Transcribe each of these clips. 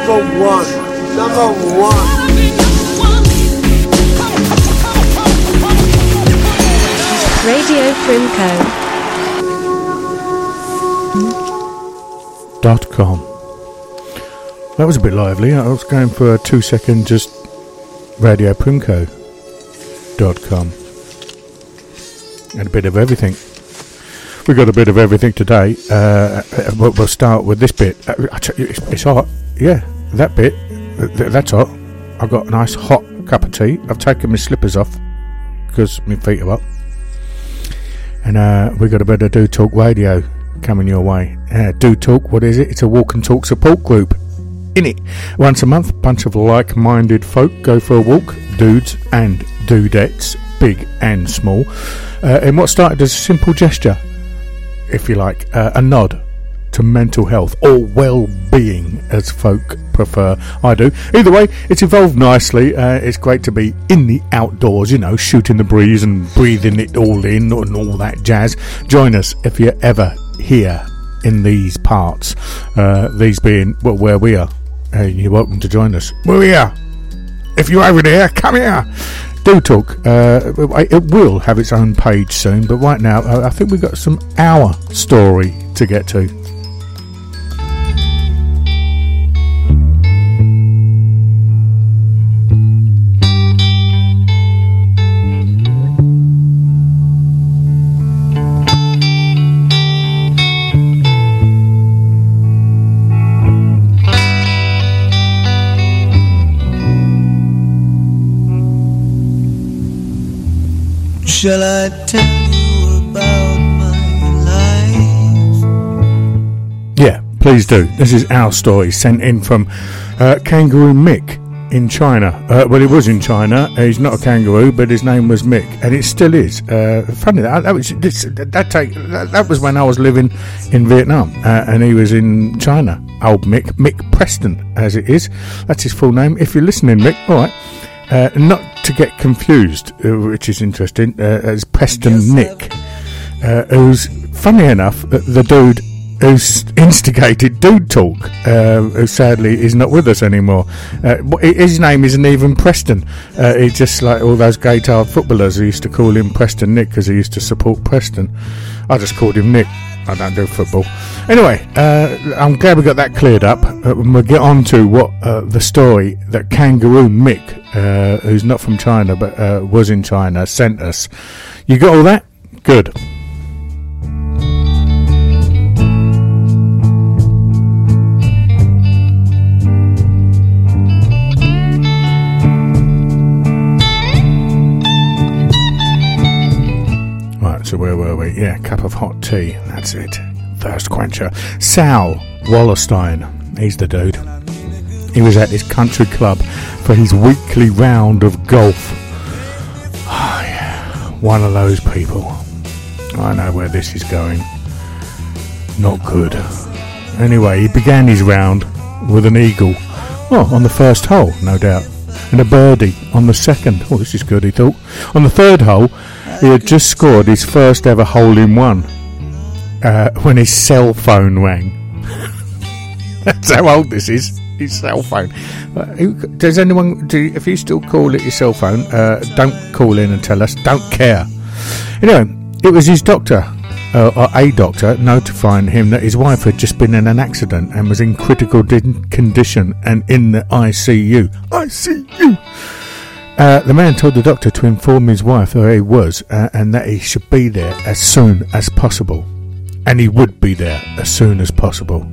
Number one. Radio Primco.com. That was a bit lively. I was going for a 2-second just Radio Primco.com. And a bit of everything. We got a bit of everything today. We'll start with this bit. It's hot. Yeah, that bit. That's hot. I've got a nice hot cup of tea. I've taken my slippers off because my feet are up. And we got a bit of Do Talk Radio coming your way. Do Talk, what is it? It's a walk and talk support group. In it, once a month, a bunch of like-minded folk go for a walk, dudes and dudettes, big and small, in what started as a simple gesture, if you like, a nod to mental health, or well-being, as folk prefer. I do. Either way, it's evolved nicely. It's great to be in the outdoors, you know, shooting the breeze and breathing it all in and all that jazz. Join us if you're ever here in these parts, these being, well, where we are. You're welcome to join us. We're here. If you're over there, come here. Do Talk. It will have its own page soon, but right now I think we've got our story to get to. Shall I tell you about my life? Yeah, please do. This is our story, sent in from Kangaroo Mick in China. Well, he was in China. He's not a kangaroo, but his name was Mick, and it still is. Funny that was when I was living in Vietnam, and he was in China. Old Mick Preston, as it is. That's his full name. If you're listening, Mick, all right. Not to get confused, which is interesting, as Preston Nick, who's, funny enough, the dude who's instigated Dude Talk, who sadly is not with us anymore. His name isn't even Preston. He's just like all those gaitard footballers who used to call him Preston Nick because he used to support Preston. I just called him Nick. I don't do football. Anyway, I'm glad we got that cleared up. We'll get on to what the story that Kangaroo Mick, who's not from China but was in China, sent us. You got all that? Good. So where were we? Yeah, cup of hot tea. That's it. Thirst quencher. Sal Wallerstein. He's the dude. He was at his country club for his weekly round of golf. Oh, yeah. One of those people. I know where this is going. Not good. Anyway, he began his round with an eagle. Oh, on the first hole, no doubt. And a birdie on the second. Oh, this is good, he thought. On the third hole, he had just scored his first ever hole-in-one when his cell phone rang. That's how old this is, his cell phone. Does anyone, if you still call it your cell phone, don't call in and tell us, don't care. Anyway, it was his doctor, or a doctor, notifying him that his wife had just been in an accident and was in critical condition and in the ICU. ICU! The man told the doctor to inform his wife where he was and that he should be there as soon as possible. And he would be there as soon as possible.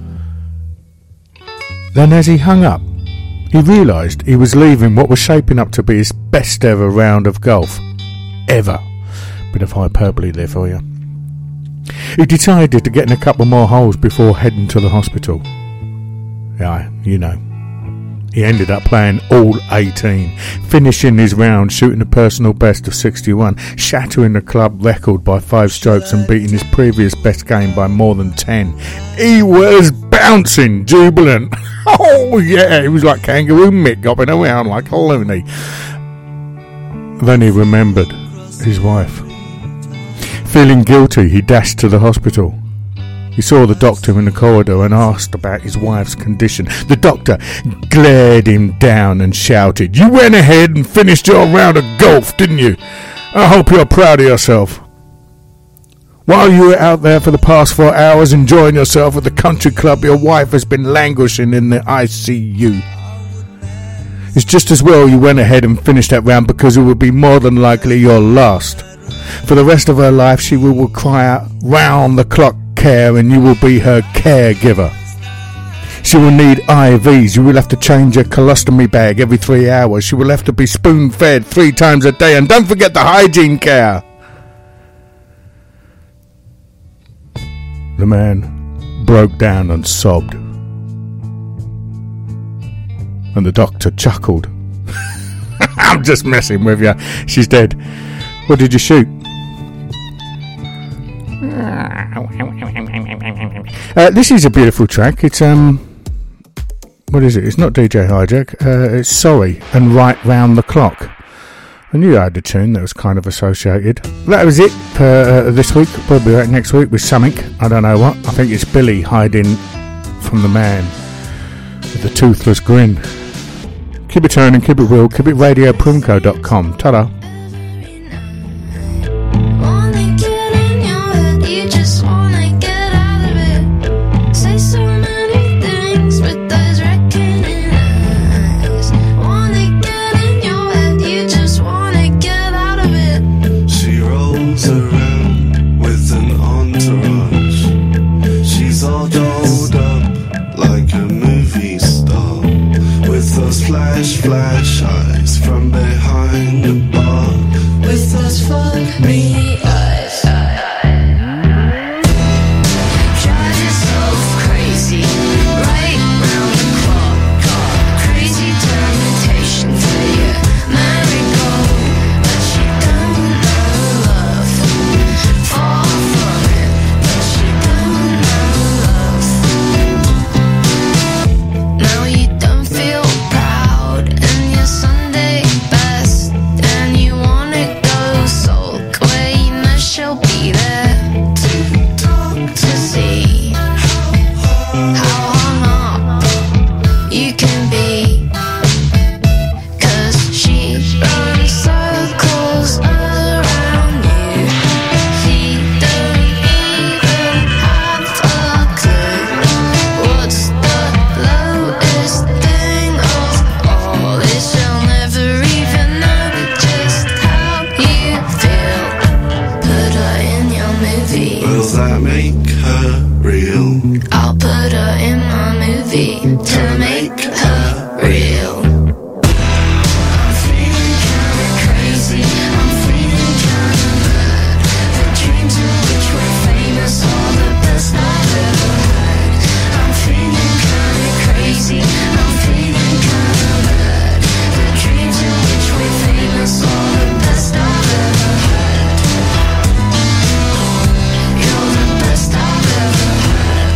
Then as he hung up, he realised he was leaving what was shaping up to be his best ever round of golf. Ever. Bit of hyperbole there for you. He decided to get in a couple more holes before heading to the hospital. Yeah, you know. He ended up playing all 18, finishing his round shooting a personal best of 61, shattering the club record by 5 strokes and beating his previous best game by more than 10. He was bouncing, jubilant. Oh yeah, he was like Kangaroo Mick, hopping around like a loony. Then he remembered his wife. Feeling guilty, he dashed to the hospital. He saw the doctor in the corridor and asked about his wife's condition. The doctor glared him down and shouted, "You went ahead and finished your round of golf, didn't you? I hope you're proud of yourself. While you were out there for the past 4 hours enjoying yourself at the country club, your wife has been languishing in the ICU. It's just as well you went ahead and finished that round, because it would be more than likely your last. For the rest of her life she will require round-the-clock care, and you will be her caregiver. She will need IVs. You will have to change her colostomy bag every 3 hours. She will have to be spoon-fed 3 times a day, and don't forget the hygiene care." The man broke down and sobbed, and the doctor chuckled. "I'm just messing with you. She's dead. What did you shoot?" This is a beautiful track. It's what is it? It's not DJ Hijack. It's Sorry and Right Round the Clock. I knew I had a tune that was kind of associated. That was it for this week. We'll be back next week with something. I don't know what. I think it's Billy hiding from the man with the toothless grin. Keep it turning, keep it real, keep it radioprimco.com. Ta-da. Flash eyes from behind the bar, with those fuck me eyes. Drive yourself crazy, right round the clock. Crazy temptation for your marigold, but she don't know love. Far from it, but she don't know love. Now you don't feel Sunday best, and you wanna go sulk where you know she'll be there to see how hung up you can be, 'cause she runs circles around you. He don't even have a clue what's the lowest thing of all. She'll never even know just how you feel. Put her in your movie. Will that make her real? I'll put her in my movie to make her real. I'm feeling kinda crazy, I'm feeling kinda mad. The dreams in which we're famous are the best I've ever had. I'm feeling kinda crazy, I'm feeling kinda mad. The dreams in which we're famous are the best I've ever had. You're the best I've ever had.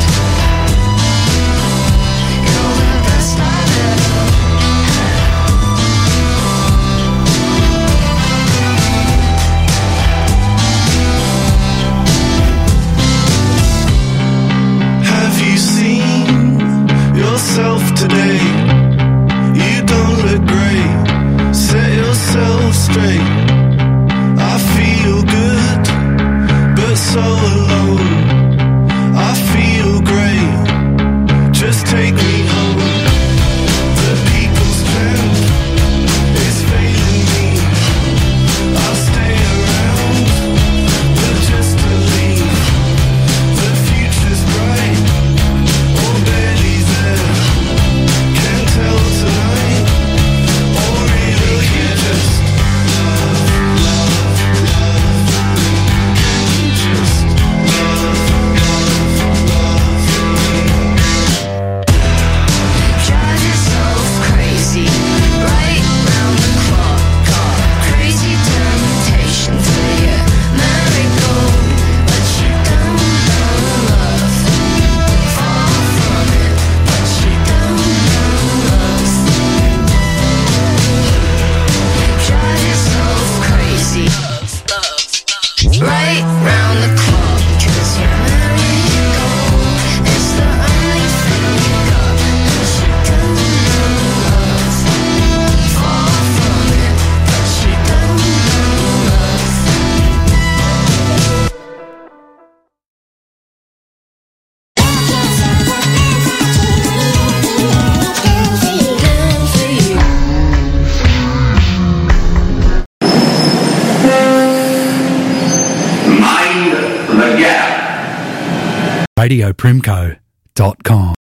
You're the best I've ever had. Have you seen yourself today? You don't look great. Set yourself straight. I feel good, but so alone. I feel great. Just take me home. The people's strength is failing me. I'll stay around, but just to leave. The future's bright, or barely there. Can't tell tonight. Or really you just love, love, love. Can you just radioprimco.com.